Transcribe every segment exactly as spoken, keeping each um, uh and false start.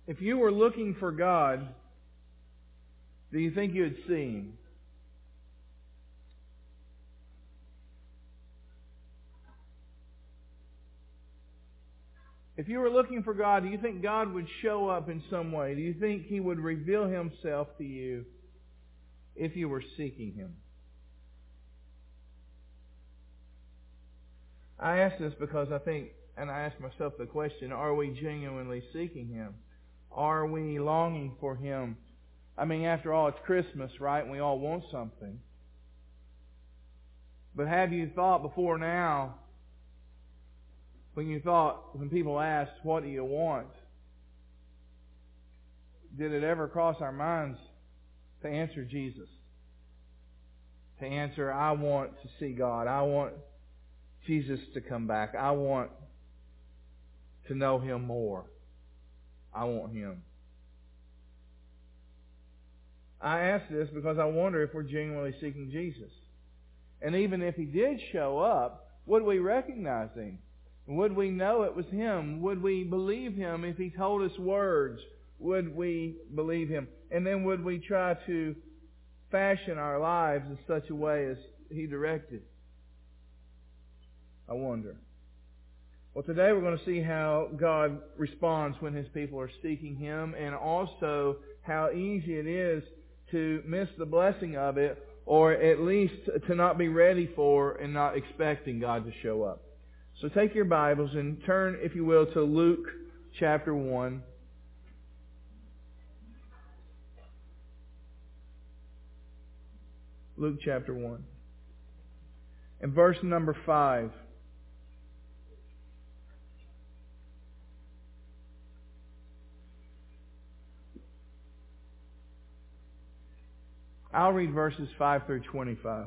If you were looking for God, do you think you would see Him? If you were looking for God, do you think God would show up in some way? Do you think He would reveal Himself to you if you were seeking Him? I ask this because I think, and I ask myself the question, are we genuinely seeking Him? Are we longing for Him? I mean, after all, it's Christmas, right? And we all want something. But have you thought before now, when you thought, when people asked, what do you want? Did it ever cross our minds to answer Jesus? To answer, I want to see God. I want Jesus to come back. I want to know Him more. I want Him. I ask this because I wonder if we're genuinely seeking Jesus. And even if He did show up, would we recognize Him? Would we know it was Him? Would we believe Him if He told us words? Would we believe Him? And then would we try to fashion our lives in such a way as He directed? I wonder. Well, today we're going to see how God responds when His people are seeking Him, and also how easy it is to miss the blessing of it, or at least to not be ready for and not expecting God to show up. So take your Bibles and turn, if you will, to Luke chapter one. Luke chapter one. And verse number five. I'll read verses five through twenty-five.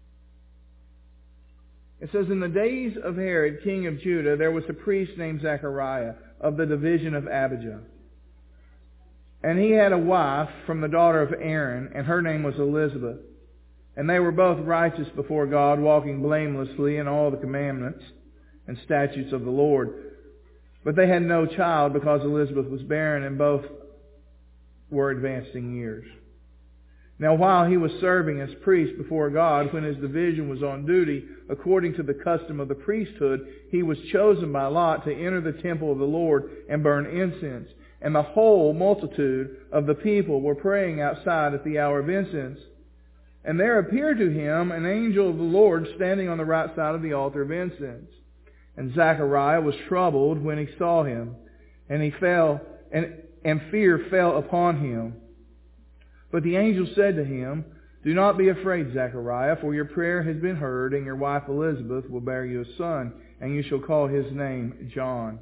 It says, in the days of Herod, king of Judah, there was a priest named Zechariah of the division of Abijah. And he had a wife from the daughter of Aaron, and her name was Elizabeth. And they were both righteous before God, walking blamelessly in all the commandments and statutes of the Lord. But they had no child because Elizabeth was barren, and both were advancing years. Now while he was serving as priest before God, when his division was on duty, according to the custom of the priesthood, he was chosen by lot to enter the temple of the Lord and burn incense. And the whole multitude of the people were praying outside at the hour of incense. And there appeared to him an angel of the Lord standing on the right side of the altar of incense. And Zechariah was troubled when he saw him, and he fell, and, and fear fell upon him. But the angel said to him, do not be afraid, Zechariah, for your prayer has been heard, and your wife Elizabeth will bear you a son, and you shall call his name John.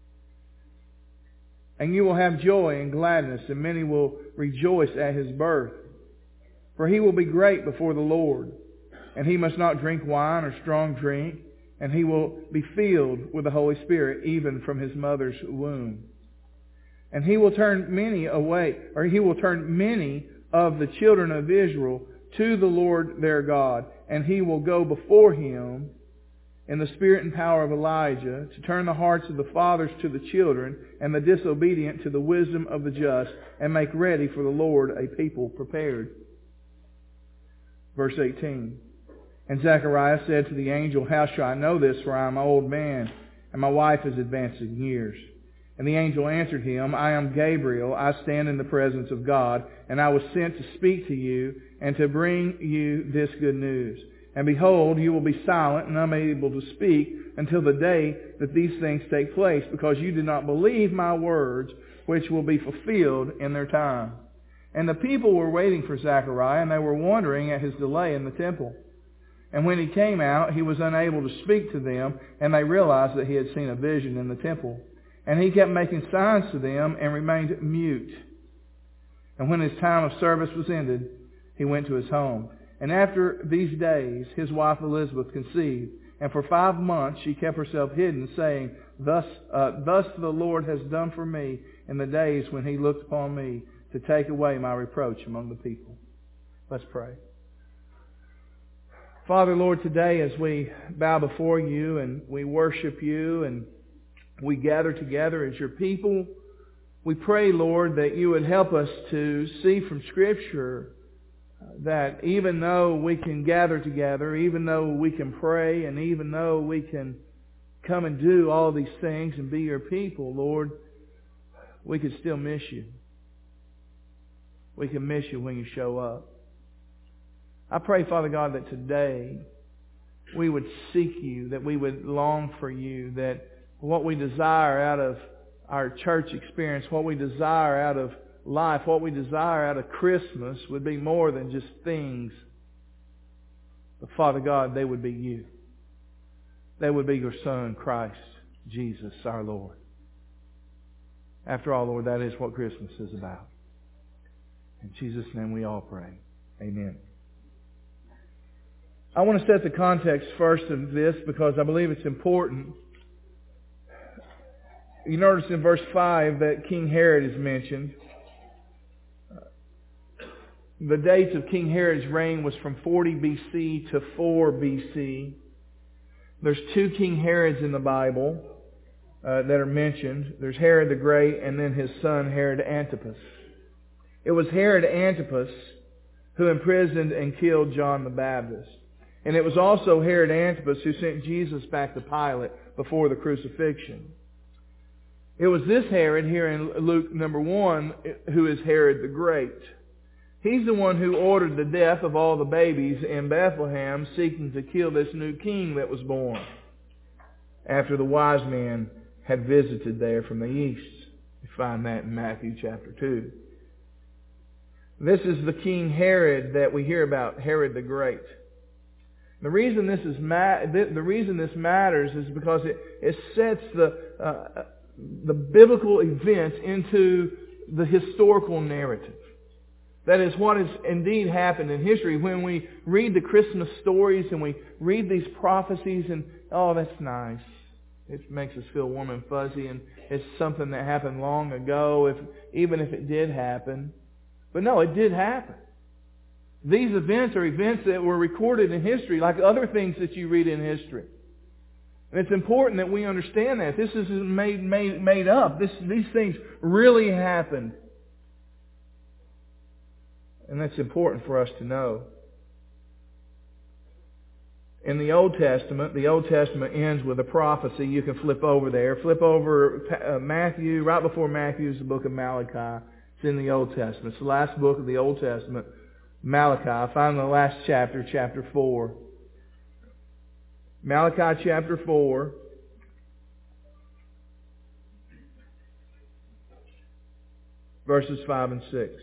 And you will have joy and gladness, and many will rejoice at his birth. For he will be great before the Lord, and he must not drink wine or strong drink, and he will be filled with the Holy Spirit, even from his mother's womb. And he will turn many away, or he will turn many of the children of Israel to the Lord their God, and he will go before him in the spirit and power of Elijah, to turn the hearts of the fathers to the children, and the disobedient to the wisdom of the just, and make ready for the Lord a people prepared. Verse eighteen. And Zechariah said to the angel, how shall I know this, for I am an old man, and my wife is advancing years? And the angel answered him, I am Gabriel. I stand in the presence of God, and I was sent to speak to you and to bring you this good news. And behold, you will be silent and unable to speak until the day that these things take place, because you did not believe my words, which will be fulfilled in their time. And the people were waiting for Zechariah, and they were wondering at his delay in the temple. And when he came out, he was unable to speak to them, and they realized that he had seen a vision in the temple. And he kept making signs to them and remained mute. And when his time of service was ended, he went to his home. And after these days, his wife Elizabeth conceived. And for five months she kept herself hidden, saying, Thus, uh, thus the Lord has done for me in the days when he looked upon me to take away my reproach among the people. Let's pray. Father, Lord, today as we bow before you and we worship you and we gather together as your people, We pray, Lord, that you would help us to see from Scripture that even though we can gather together, even though we can pray, and even though we can come and do all these things and be your people, Lord, we could still miss you. We can miss you when you show up. I pray, Father God, that today we would seek you, that we would long for you, that what we desire out of our church experience, what we desire out of life, what we desire out of Christmas would be more than just things. But Father God, they would be you. They would be your Son, Christ Jesus, our Lord. After all, Lord, that is what Christmas is about. In Jesus' name we all pray. Amen. I want to set the context first of this because I believe it's important. You notice in verse five that King Herod is mentioned. The dates of King Herod's reign was from forty B C to four B C. There's two King Herods in the Bible uh, that are mentioned. There's Herod the Great and then his son Herod Antipas. It was Herod Antipas who imprisoned and killed John the Baptist. And it was also Herod Antipas who sent Jesus back to Pilate before the crucifixion. It was this Herod here in Luke number one who is Herod the Great. He's the one who ordered the death of all the babies in Bethlehem, seeking to kill this new king that was born after the wise men had visited there from the east. You find that in Matthew chapter two. This is the King Herod that we hear about, Herod the Great. The reason this is ma- the reason this matters is because it, it sets the uh, the biblical events into the historical narrative. That is what has indeed happened in history. When we read the Christmas stories and we read these prophecies and, oh, that's nice. It makes us feel warm and fuzzy and it's something that happened long ago, if even if it did happen. But no, it did happen. These events are events that were recorded in history like other things that you read in history. And it's important that we understand that. This isn't made, made, made up. This, these things really happened. And that's important for us to know. In the Old Testament, the Old Testament ends with a prophecy. You can flip over there. Flip over uh, Matthew. Right before Matthew is the book of Malachi. It's in the Old Testament. It's the last book of the Old Testament, Malachi. Find the last chapter, chapter four. Malachi chapter four. Verses five and six.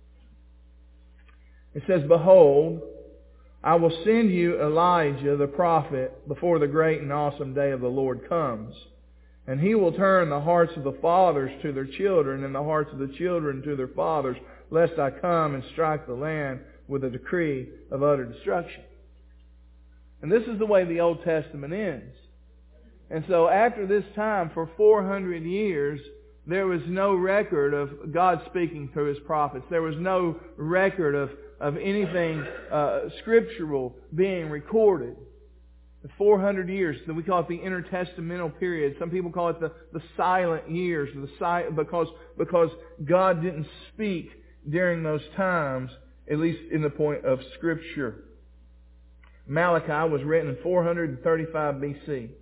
It says, "Behold, I will send you Elijah the prophet before the great and awesome day of the Lord comes. And he will turn the hearts of the fathers to their children and the hearts of the children to their fathers, lest I come and strike the land with a decree of utter destruction." And this is the way the Old Testament ends. And so after this time, for four hundred years, there was no record of God speaking through His prophets. There was no record of, of anything uh, scriptural being recorded. The four hundred years, we call it the intertestamental period. Some people call it the, the silent years, the si- because, because God didn't speak during those times, at least in the point of Scripture. Malachi was written in four thirty-five B C.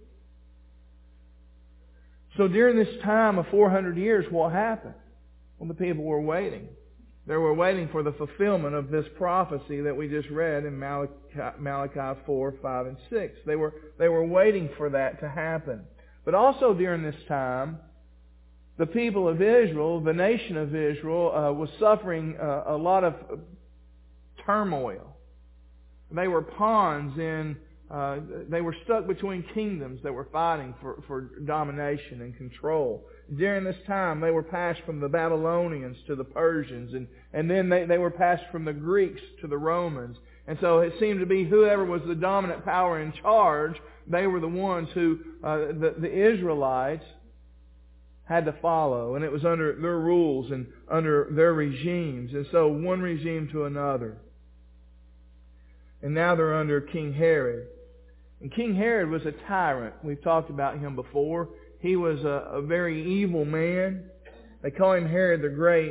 So during this time of four hundred years, what happened? Well, the people were waiting. They were waiting for the fulfillment of this prophecy that we just read in Malachi, Malachi four, five, and six. They were, they were waiting for that to happen. But also during this time, the people of Israel, the nation of Israel, uh, was suffering uh, a lot of turmoil. They were pawns in, uh, they were stuck between kingdoms that were fighting for, for domination and control. During this time, they were passed from the Babylonians to the Persians, and, and then they, they were passed from the Greeks to the Romans. And so it seemed to be whoever was the dominant power in charge, they were the ones who, uh, the, the Israelites had to follow. And it was under their rules and under their regimes. And so one regime to another. And now they're under King Herod. And King Herod was a tyrant. We've talked about him before. He was a, a very evil man. They call him Herod the Great,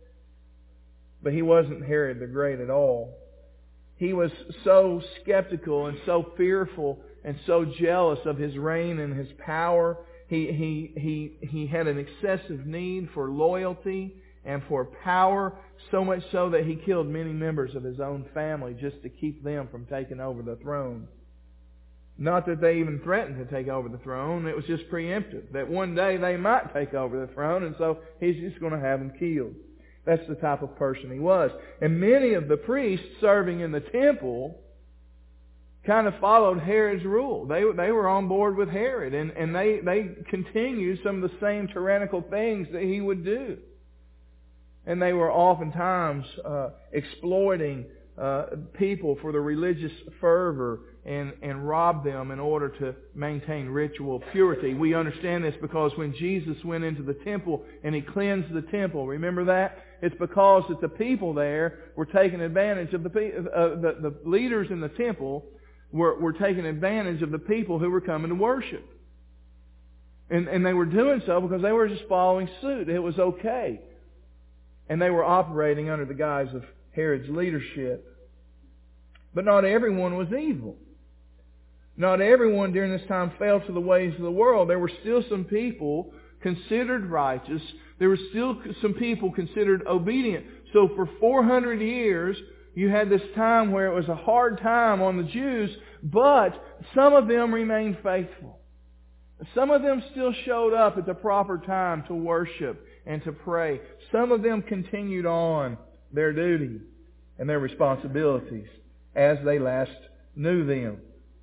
but he wasn't Herod the Great at all. He was so skeptical and so fearful and so jealous of his reign and his power. He, he, he, he had an excessive need for loyalty and for power, so much so that he killed many members of his own family just to keep them from taking over the throne. Not that they even threatened to take over the throne. It was just preemptive. That one day they might take over the throne, and so he's just going to have them killed. That's the type of person he was. And many of the priests serving in the temple kind of followed Herod's rule. They, they were on board with Herod, and, and they, they continued some of the same tyrannical things that he would do. And they were oftentimes uh, exploiting uh, people for their religious fervor and, and rob them in order to maintain ritual purity. We understand this because when Jesus went into the temple and He cleansed the temple, remember that? It's because that the people there were taking advantage of the, uh, the, the leaders in the temple were, were taking advantage of the people who were coming to worship. And, and they were doing so because they were just following suit. It was okay. And they were operating under the guise of Herod's leadership. But not everyone was evil. Not everyone during this time fell to the ways of the world. There were still some people considered righteous. There were still some people considered obedient. So for four hundred years, you had this time where it was a hard time on the Jews, but some of them remained faithful. Some of them still showed up at the proper time to worship and to pray. Some of them continued on their duty and their responsibilities as they last knew them.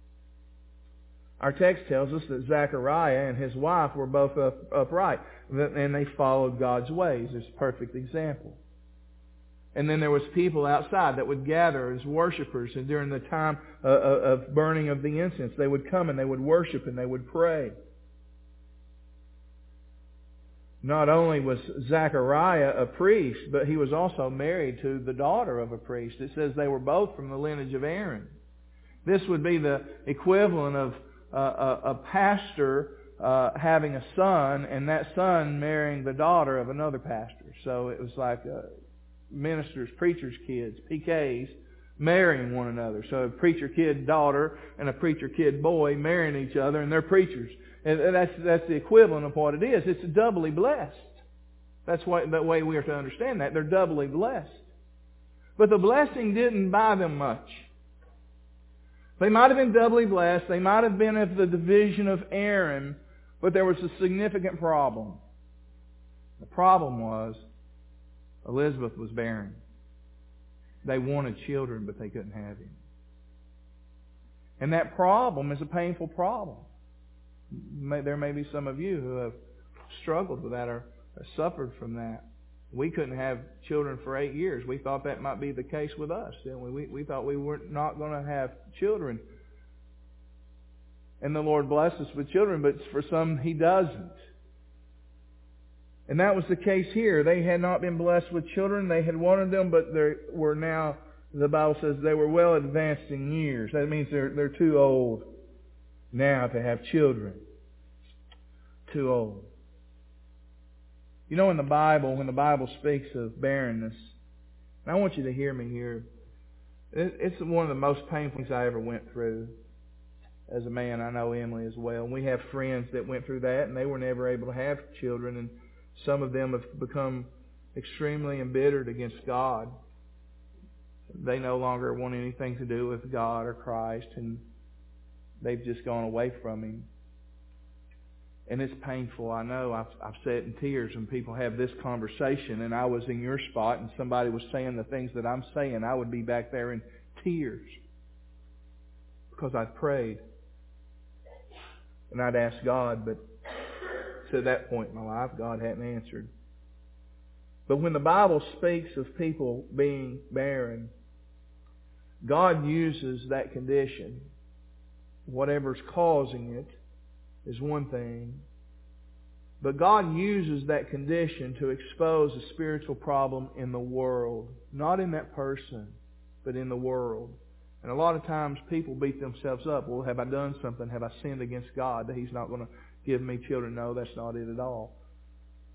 Our text tells us that Zechariah and his wife were both up, upright, and they followed God's ways. It's a perfect example. And then there was people outside that would gather as worshipers, and during the time uh, of burning of the incense, they would come and they would worship and they would pray. Not only was Zechariah a priest, but he was also married to the daughter of a priest. It says they were both from the lineage of Aaron. This would be the equivalent of uh, a, a pastor uh, having a son, and that son marrying the daughter of another pastor. So it was like uh, ministers, preachers' kids, P Ks, marrying one another. So a preacher kid daughter and a preacher kid boy marrying each other, and they're preachers. And that's, that's the equivalent of what it is. It's doubly blessed. That's why, the way we are to understand that. They're doubly blessed. But the blessing didn't buy them much. They might have been doubly blessed. They might have been of the division of Aaron. But there was a significant problem. The problem was Elizabeth was barren. They wanted children, but they couldn't have him. And that problem is a painful problem. There may be some of you who have struggled with that or suffered from that. We couldn't have children for eight years. We thought that might be the case with us, didn't we? We, we thought we were not going to have children. And the Lord blessed us with children, but for some He doesn't. And that was the case here. They had not been blessed with children. They had wanted them, but they were now, the Bible says, they were well advanced in years. That means they're, they're too old now to have children. Too old. You know, in the Bible, when the Bible speaks of barrenness, and I want you to hear me here, it's one of the most painful things I ever went through as a man. I know Emily as well. And we have friends that went through that, and they were never able to have children, and some of them have become extremely embittered against God. They no longer want anything to do with God or Christ, and they've just gone away from Him. And it's painful. I know. I've, I've sat in tears when people have this conversation, and I was in your spot and somebody was saying the things that I'm saying. I would be back there in tears because I'd prayed. And I'd asked God, but to that point in my life, God hadn't answered. But when the Bible speaks of people being barren, God uses that condition. Whatever's causing it is one thing. But God uses that condition to expose a spiritual problem in the world. Not in that person, but in the world. And a lot of times people beat themselves up. Well, have I done something? Have I sinned against God that He's not going to give me children? No, that's not it at all.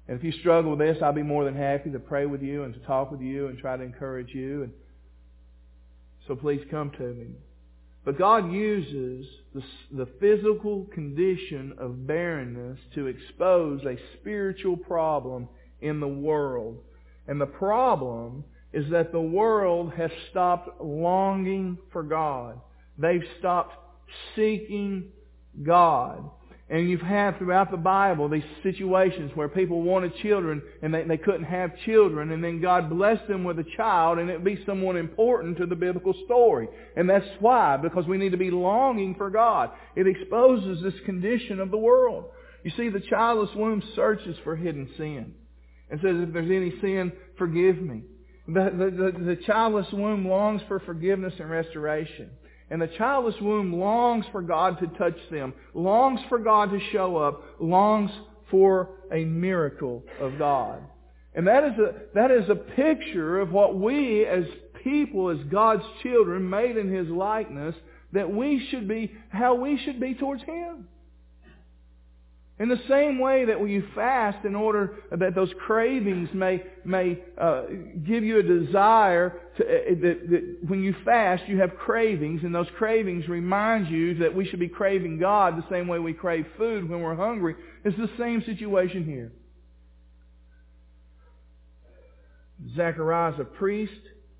And if you struggle with this, I'll be more than happy to pray with you and to talk with you and try to encourage you. And so please come to me. But God uses the, the physical condition of barrenness to expose a spiritual problem in the world. And the problem is that the world has stopped longing for God. They've stopped seeking God. And you've had throughout the Bible these situations where people wanted children and they, they couldn't have children, and then God blessed them with a child, and it would be someone important to the biblical story. And that's why, because we need to be longing for God. It exposes this condition of the world. You see, the childless womb searches for hidden sin and says, if there's any sin, forgive me. The, the, the, the childless womb longs for forgiveness and restoration. And the childless womb longs for God to touch them, longs for God to show up, longs for a miracle of God. And that is a, that is a picture of what we as people, as God's children, made in His likeness, that we should be, how we should be towards Him. In the same way that when you fast in order that those cravings may may uh, give you a desire to, uh, that, that when you fast you have cravings, and those cravings remind you that we should be craving God the same way we crave food when we're hungry. It's the same situation here. Zechariah's a priest.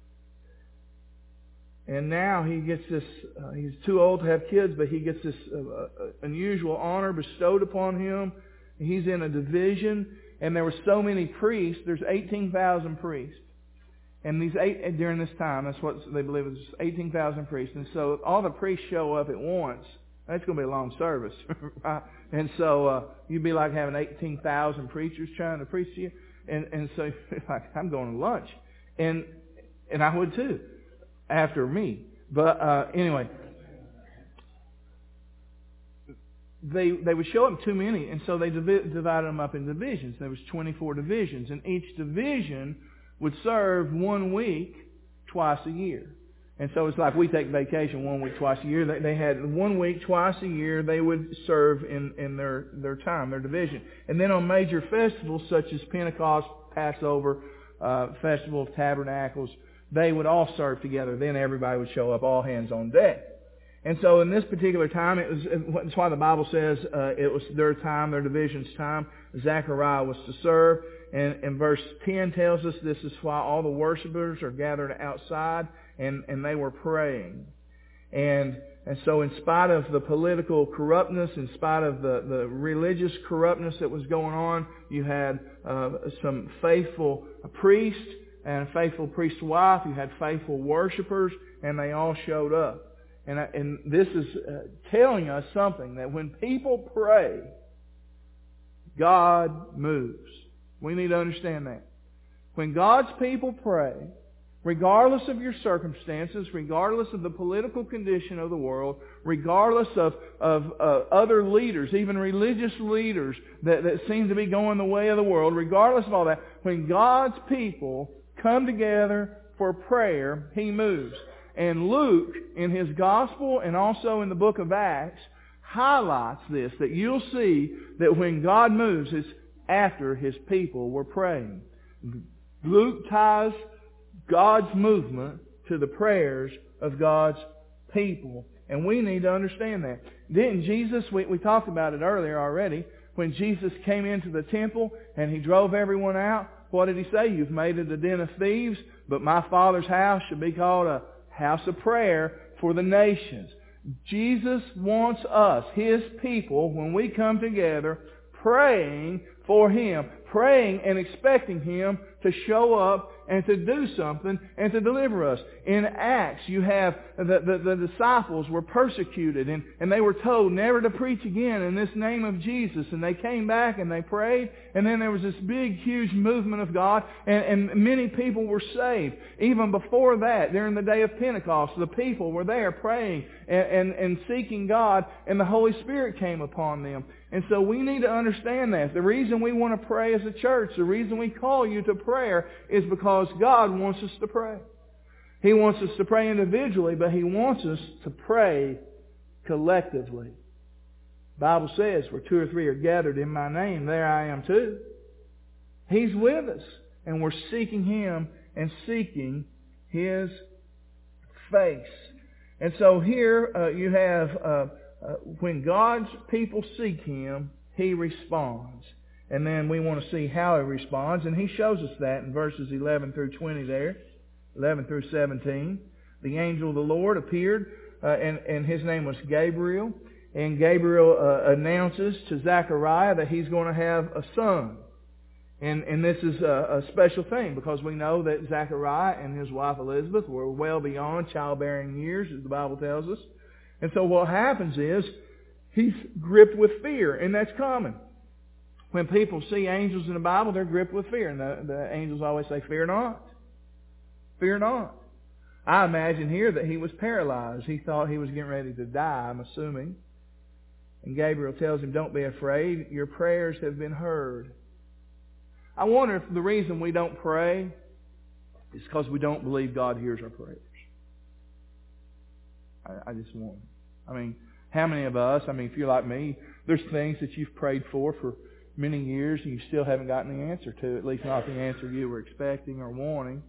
And now he gets this, uh, he's too old to have kids, but he gets this uh, uh, unusual honor bestowed upon him. He's in a division, and there were so many priests. There's eighteen thousand priests. And these eight, during this time, that's what they believe is eighteen thousand priests. And so all the priests show up at once. That's going to be a long service. Right? And so uh, you'd be like having eighteen thousand preachers trying to preach to you. And, and so like, I'm going to lunch. And, and I would too. After me. But uh, anyway, they they would show up too many, and so they divi- divided them up in divisions. There was twenty-four divisions, and each division would serve one week twice a year. And so it's like we take vacation one week twice a year. They, they had one week twice a year they would serve in, in their, their time, their division. And then on major festivals such as Pentecost, Passover, uh, Festival of Tabernacles, they would all serve together. Then everybody would show up, all hands on deck. And so in this particular time, it was, that's why the Bible says uh, it was their time, their division's time. Zechariah was to serve. And, and verse ten tells us this is why all the worshipers are gathered outside, and, and they were praying. And and so in spite of the political corruptness, in spite of the, the religious corruptness that was going on, you had uh, some faithful priests and a faithful priest's wife. You had faithful worshipers, and they all showed up. And, and this is uh, telling us something, that when people pray, God moves. We need to understand that. When God's people pray, regardless of your circumstances, regardless of the political condition of the world, regardless of, of uh, other leaders, even religious leaders that, that seem to be going the way of the world, regardless of all that, when God's people come together for prayer, He moves. And Luke, in his Gospel and also in the book of Acts, highlights this, that you'll see that when God moves, it's after His people were praying. Luke ties God's movement to the prayers of God's people. And we need to understand that. Didn't Jesus, we, we talked about it earlier already, when Jesus came into the temple and He drove everyone out, what did He say? You've made it a den of thieves, but my Father's house should be called a house of prayer for the nations. Jesus wants us, His people, when we come together, praying for Him, praying and expecting Him to show up and to do something and to deliver us. In Acts, you have the, the, the disciples were persecuted and, and they were told never to preach again in this name of Jesus. And they came back and they prayed, and then there was this big, huge movement of God, and, and many people were saved. Even before that, during the day of Pentecost, the people were there praying and, and, and seeking God, and the Holy Spirit came upon them. And so we need to understand that. The reason we want to pray as a church, the reason we call you to prayer, is because God wants us to pray. He wants us to pray individually, but He wants us to pray collectively. The Bible says, where two or three are gathered in my name, there I am too. He's with us. And we're seeking Him and seeking His face. And so here uh, you have, uh, uh, when God's people seek Him, He responds. And then we want to see how He responds. And He shows us that in verses eleven through twenty there. eleven through seventeen. The angel of the Lord appeared, uh, and, and his name was Gabriel. And Gabriel uh, announces to Zechariah that he's going to have a son. And, and this is a, a special thing because we know that Zechariah and his wife Elizabeth were well beyond childbearing years, as the Bible tells us. And so what happens is he's gripped with fear, and that's common. When people see angels in the Bible, they're gripped with fear. And the, the angels always say, fear not. Fear not. I imagine here that he was paralyzed. He thought he was getting ready to die, I'm assuming. And Gabriel tells him, don't be afraid. Your prayers have been heard. I wonder if the reason we don't pray is because we don't believe God hears our prayers. I, I just wonder. I mean, how many of us, I mean, if you're like me, there's things that you've prayed for for many years and you still haven't gotten the answer to, at least not the answer you were expecting or wanting.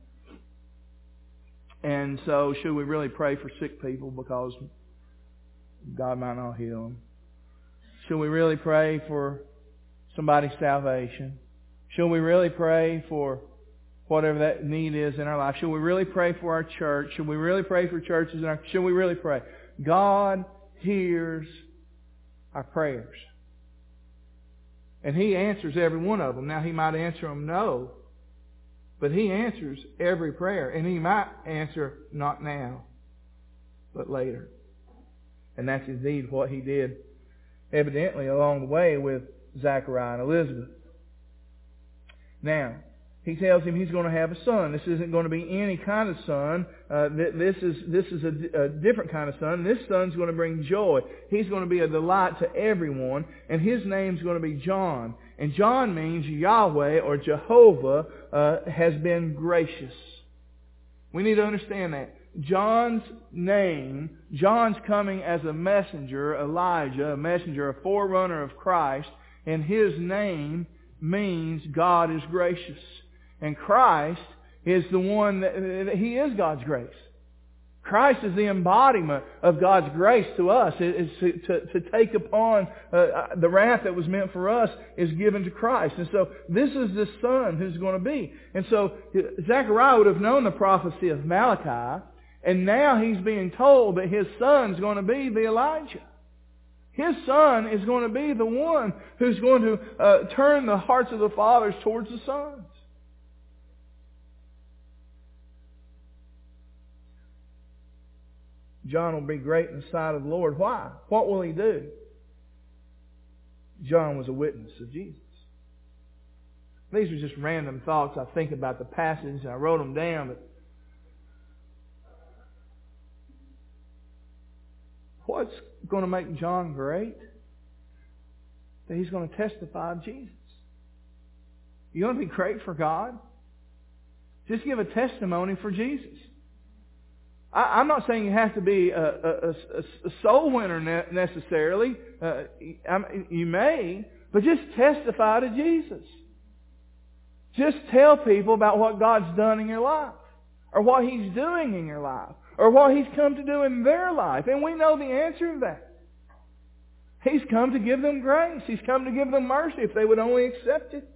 And so, should we really pray for sick people because God might not heal them? Should we really pray for somebody's salvation? Should we really pray for whatever that need is in our life? Should we really pray for our church? Should we really pray for churches? In our, should we really pray? God hears our prayers. And He answers every one of them. Now, He might answer them no. But He answers every prayer. And He might answer not now, but later. And that's indeed what He did, evidently, along the way with Zechariah and Elizabeth. Now, He tells him he's going to have a son. This isn't going to be any kind of son. Uh, this is this is a, a different kind of son. This son's going to bring joy. He's going to be a delight to everyone. And his name's going to be John. And John means Yahweh or Jehovah uh, has been gracious. We need to understand that. John's name, John's coming as a messenger, Elijah, a messenger, a forerunner of Christ. And his name means God is gracious. And Christ is the one that, He is God's grace. Christ is the embodiment of God's grace to us. It is to, to, to take upon uh, the wrath that was meant for us is given to Christ. And so this is the Son who's going to be. And so Zechariah would have known the prophecy of Malachi. And now he's being told that his son's going to be the Elijah. His son is going to be the one who's going to uh, turn the hearts of the fathers towards the sons. John will be great in the sight of the Lord. Why? What will he do? John was a witness of Jesus. These are just random thoughts I think about the passage. I wrote them down. But what's going to make John great? That he's going to testify of Jesus. You want to be great for God? Just give a testimony for Jesus. I, I'm not saying you have to be a, a, a, a soul winner ne- necessarily. Uh, I, you may, but just testify to Jesus. Just tell people about what God's done in your life, or what He's doing in your life, or what He's come to do in their life. And we know the answer to that. He's come to give them grace. He's come to give them mercy if they would only accept it.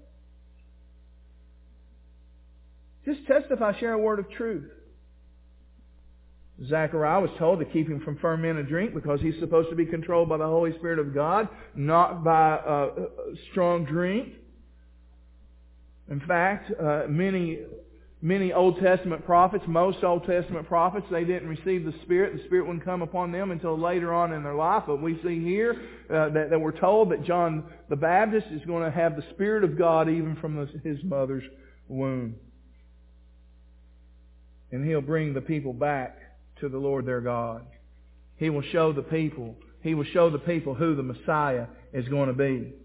Just testify, share a word of truth. Zechariah was told to keep him from fermented drink because he's supposed to be controlled by the Holy Spirit of God, not by uh, strong drink. In fact, uh, many many Old Testament prophets, most Old Testament prophets, they didn't receive the Spirit. The Spirit wouldn't come upon them until later on in their life. But we see here uh, that, that we're told that John the Baptist is going to have the Spirit of God even from the, his mother's womb. And he'll bring the people back to the Lord their God. He will show the people, He will show the people who the Messiah is going to be.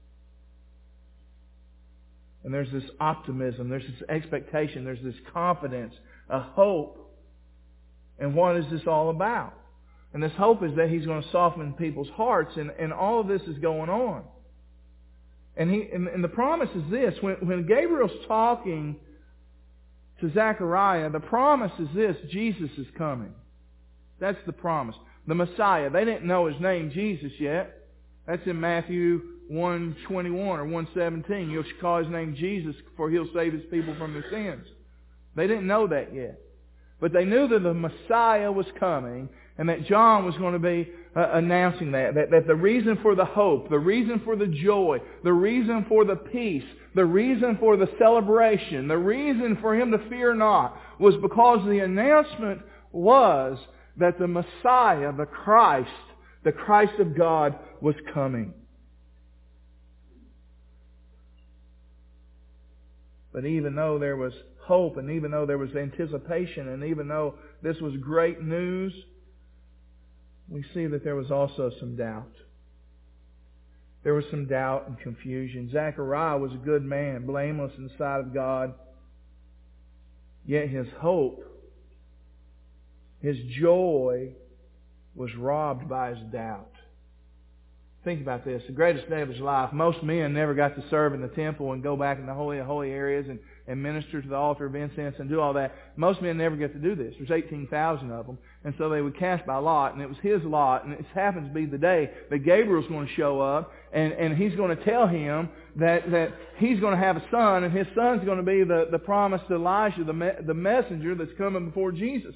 And there's this optimism, there's this expectation, there's this confidence, a hope. And what is this all about? And this hope is that He's going to soften people's hearts, and, and all of this is going on. And, he, and, and the promise is this. When, when Gabriel's talking to Zechariah, the promise is this. Jesus is coming. That's the promise. The Messiah. They didn't know His name, Jesus, yet. That's in Matthew one twenty-one or one seventeen. You'll call His name Jesus, for He'll save His people from their sins. They didn't know that yet. But they knew that the Messiah was coming, and that John was going to be uh, announcing that, that. That the reason for the hope, the reason for the joy, the reason for the peace, the reason for the celebration, the reason for him to fear not, was because the announcement was that the Messiah, the Christ, the Christ of God, was coming. But even though there was hope, and even though there was anticipation, and even though this was great news, we see that there was also some doubt. There was some doubt and confusion. Zechariah was a good man, blameless in the sight of God. Yet his hope, his joy, was robbed by his doubt. Think about this. The greatest day of his life. Most men never got to serve in the temple and go back in the holy of holy areas and, and minister to the altar of incense and do all that. Most men never get to do this. There's eighteen thousand of them. And so they would cast by lot, and it was his lot, and it happens to be the day that Gabriel's going to show up, and, and he's going to tell him that, that he's going to have a son, and his son's going to be the, the promised Elijah, the, me, the messenger that's coming before Jesus.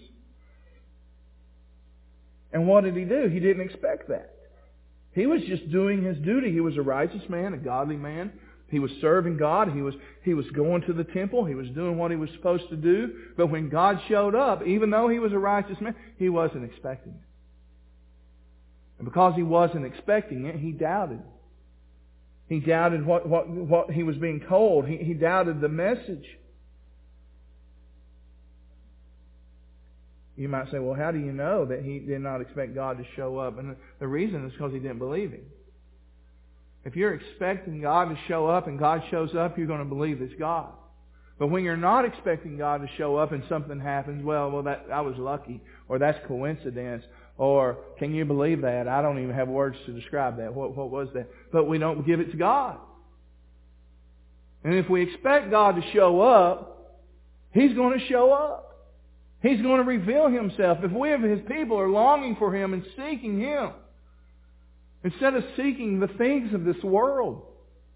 And what did he do? He didn't expect that. He was just doing his duty. He was a righteous man, a godly man. He was serving God. He was, he was going to the temple. He was doing what he was supposed to do. But when God showed up, even though he was a righteous man, he wasn't expecting it. And because he wasn't expecting it, he doubted. He doubted what, what, what he was being told. He, he doubted the message. You might say, well, how do you know that he did not expect God to show up? And the reason is because he didn't believe Him. If you're expecting God to show up and God shows up, you're going to believe it's God. But when you're not expecting God to show up and something happens, well, well, that I was lucky, or that's coincidence, or can you believe that? I don't even have words to describe that. What, what was that? But we don't give it to God. And if we expect God to show up, He's going to show up. He's going to reveal Himself. If we, of His people, are longing for Him and seeking Him, instead of seeking the things of this world.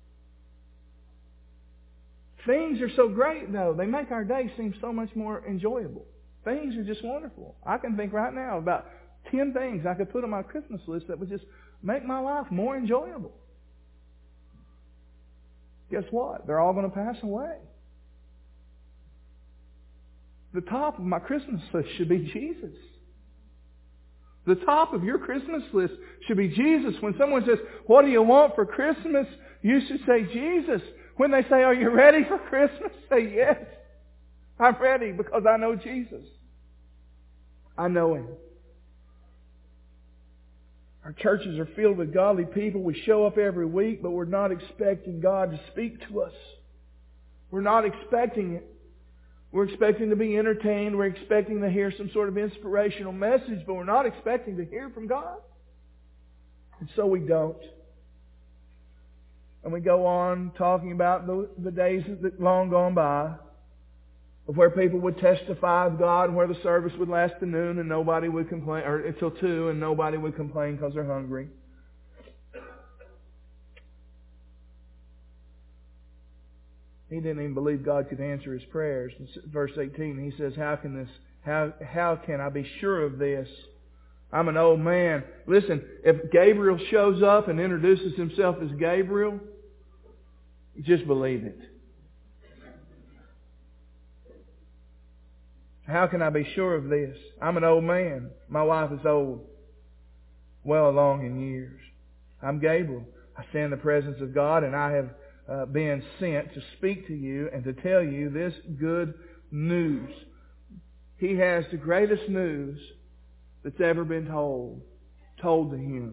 Things are so great, though. They make our day seem so much more enjoyable. Things are just wonderful. I can think right now about ten things I could put on my Christmas list that would just make my life more enjoyable. Guess what? They're all going to pass away. The top of my Christmas list should be Jesus. The top of your Christmas list should be Jesus. When someone says, what do you want for Christmas? You should say Jesus. When they say, are you ready for Christmas? Say, yes. I'm ready because I know Jesus. I know Him. Our churches are filled with godly people. We show up every week, but we're not expecting God to speak to us. We're not expecting it. We're expecting to be entertained. We're expecting to hear some sort of inspirational message, but we're not expecting to hear from God. And so we don't. And we go on talking about the, the days that long gone by, of where people would testify of God, and where the service would last to noon and nobody would complain, or until two and nobody would complain because they're hungry. He didn't even believe God could answer his prayers. In verse eighteen, he says, "How can this? How how can I be sure of this? I'm an old man." Listen, if Gabriel shows up and introduces himself as Gabriel, just believe it. How can I be sure of this? I'm an old man. My wife is old, well along in years. I'm Gabriel. I stand in the presence of God, and I have Uh, being sent to speak to you and to tell you this good news. He has the greatest news that's ever been told, told to him.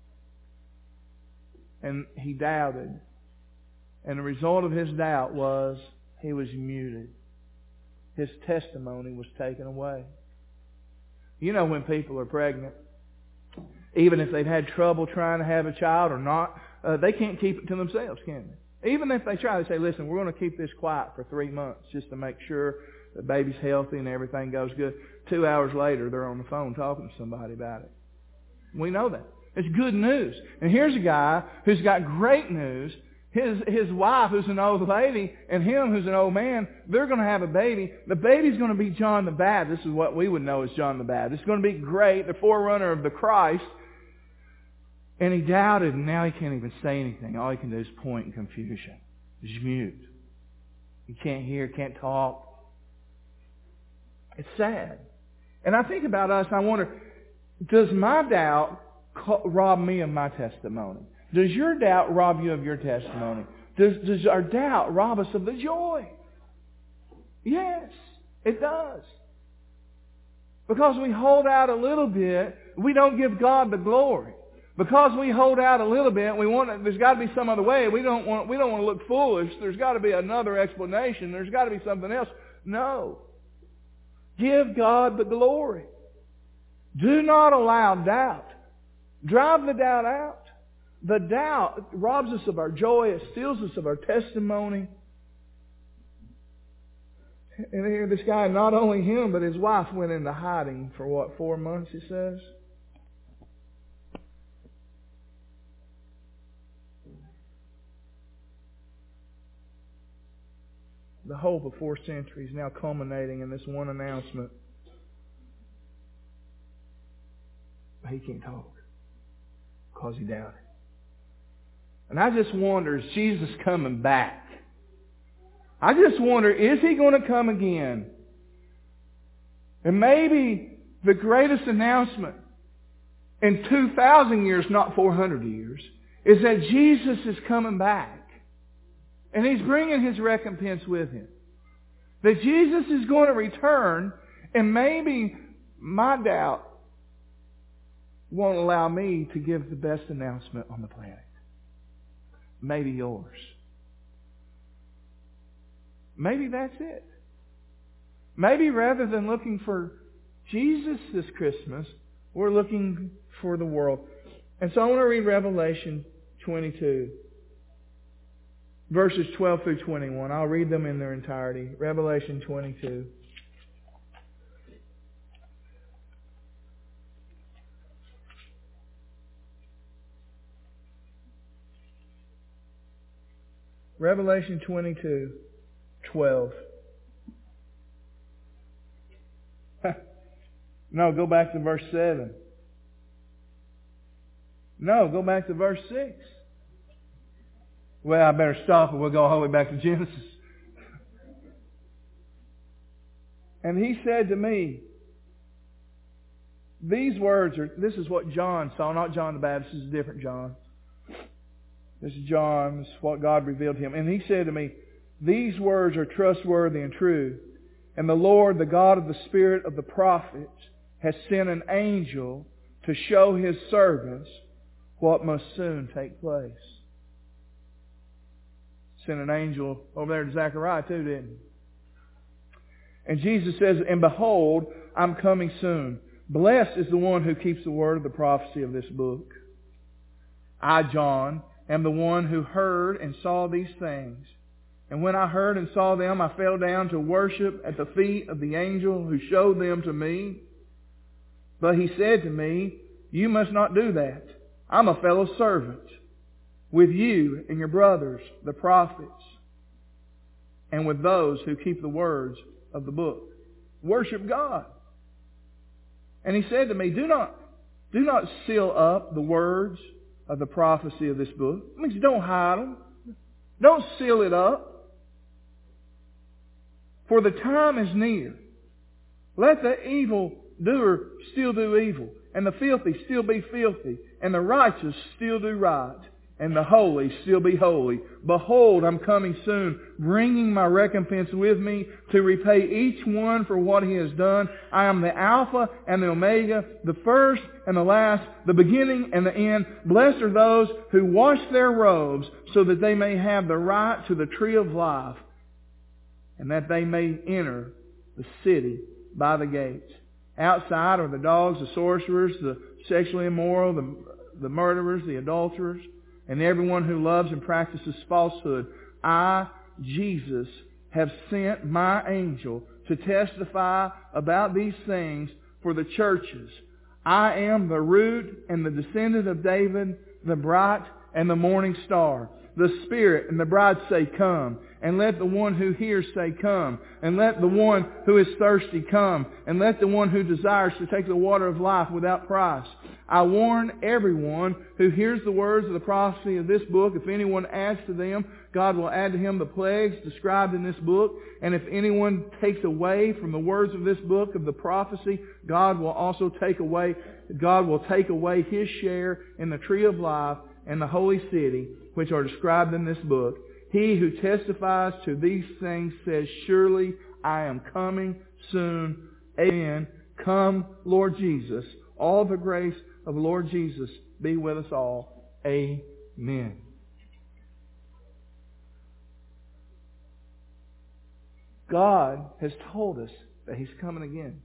And he doubted. And the result of his doubt was he was muted. His testimony was taken away. You know when people are pregnant, even if they've had trouble trying to have a child or not, uh, they can't keep it to themselves, can they? Even if they try to say, listen, we're going to keep this quiet for three months just to make sure the baby's healthy and everything goes good. Two hours later, they're on the phone talking to somebody about it. We know that. It's good news. And here's a guy who's got great news. His his wife, who's an old lady, and him, who's an old man, they're going to have a baby. The baby's going to be John the Baptist. This is what we would know as John the Baptist. It's going to be great, the forerunner of the Christ. And he doubted, and now he can't even say anything. All he can do is point in confusion. He's mute. He can't hear, can't talk. It's sad. And I think about us, and I wonder, does my doubt rob me of my testimony? Does your doubt rob you of your testimony? Does, does our doubt rob us of the joy? Yes, it does. Because we hold out a little bit, we don't give God the glory. Because we hold out a little bit, we want there's got to be some other way. We don't want we don't want to look foolish. There's got to be another explanation. There's got to be something else. No. Give God the glory. Do not allow doubt. Drive the doubt out. The doubt robs us of our joy. It steals us of our testimony. And here this guy, not only him, but his wife went into hiding for what, four months, he says? The hope of four centuries now culminating in this one announcement. He can't talk because he doubted. And I just wonder, is Jesus coming back? I just wonder, is He going to come again? And maybe the greatest announcement in two thousand years, not four hundred years, is that Jesus is coming back. And He's bringing His recompense with Him. That Jesus is going to return, and maybe my doubt won't allow me to give the best announcement on the planet. Maybe yours. Maybe that's it. Maybe rather than looking for Jesus this Christmas, we're looking for the world. And so I want to read Revelation twenty-two. Verses twelve through twenty-one. I'll read them in their entirety. Revelation twenty-two. Revelation twenty-two, twelve. No, go back to verse seven. No, go back to verse six. Well, I better stop and we'll go all the way back to Genesis. And He said to me, these words are, this is what John saw, not John the Baptist, this is a different John. This is John, this is what God revealed to him. And He said to me, these words are trustworthy and true. And the Lord, the God of the Spirit of the prophets, has sent an angel to show His servants what must soon take place. Sent an angel over there to Zechariah too, didn't He? And Jesus says, and behold, I'm coming soon. Blessed is the one who keeps the word of the prophecy of this book. I, John, am the one who heard and saw these things. And when I heard and saw them, I fell down to worship at the feet of the angel who showed them to me. But he said to me, you must not do that. I'm a fellow servant with you and your brothers, the prophets, and with those who keep the words of the book. Worship God. And he said to me, do not, do not seal up the words of the prophecy of this book. It means don't hide them. Don't seal it up. For the time is near. Let the evil doer still do evil, and the filthy still be filthy, and the righteous still do right, and the holy still be holy. Behold, I'm coming soon, bringing my recompense with me to repay each one for what he has done. I am the Alpha and the Omega, the first and the last, the beginning and the end. Blessed are those who wash their robes so that they may have the right to the tree of life, and that they may enter the city by the gates. Outside are the dogs, the sorcerers, the sexually immoral, the, the murderers, the adulterers, and everyone who loves and practices falsehood. I, Jesus, have sent my angel to testify about these things for the churches. I am the root and the descendant of David, the bright and the morning star. The Spirit and the bride say, come. And let the one who hears say, come. And let the one who is thirsty come. And let the one who desires to take the water of life without price. I warn everyone who hears the words of the prophecy of this book. If anyone adds to them, God will add to him the plagues described in this book. And if anyone takes away from the words of this book of the prophecy, God will also take away, God will take away his share in the tree of life and the holy city, which are described in this book. He who testifies to these things says, surely I am coming soon. Amen. Come, Lord Jesus. All the grace of Lord Jesus be with us all. Amen. God has told us that He's coming again.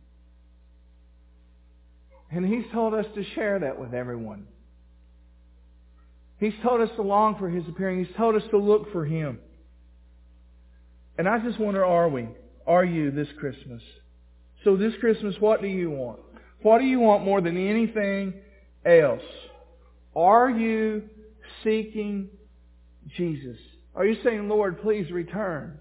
And He's told us to share that with everyone. He's told us to long for His appearing. He's told us to look for Him. And I just wonder, are we? Are you this Christmas? So this Christmas, what do you want? What do you want more than anything else? Are you seeking Jesus? Are you saying, Lord, please return?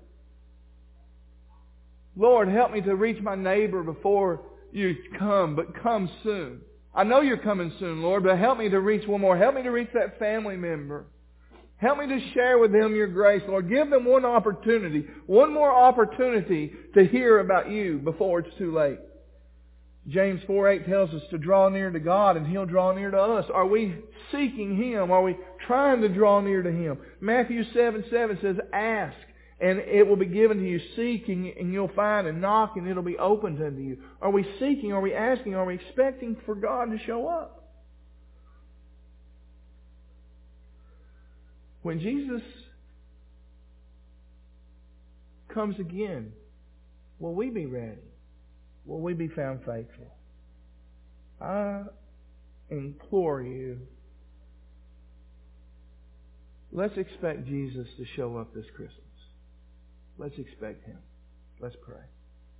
Lord, help me to reach my neighbor before you come, but come soon. I know you're coming soon, Lord, but help me to reach one more. Help me to reach that family member. Help me to share with them your grace, Lord. Give them one opportunity, one more opportunity to hear about you before it's too late. James four eight tells us to draw near to God and He'll draw near to us. Are we seeking Him? Are we trying to draw near to Him? Matthew seven seven says, ask and it will be given to you. Seek and you'll find, and knock and it'll be opened unto you. Are we seeking? Are we asking? Are we expecting for God to show up? When Jesus comes again, will we be ready? Will we be found faithful? I implore you, let's expect Jesus to show up this Christmas. Let's expect Him. Let's pray.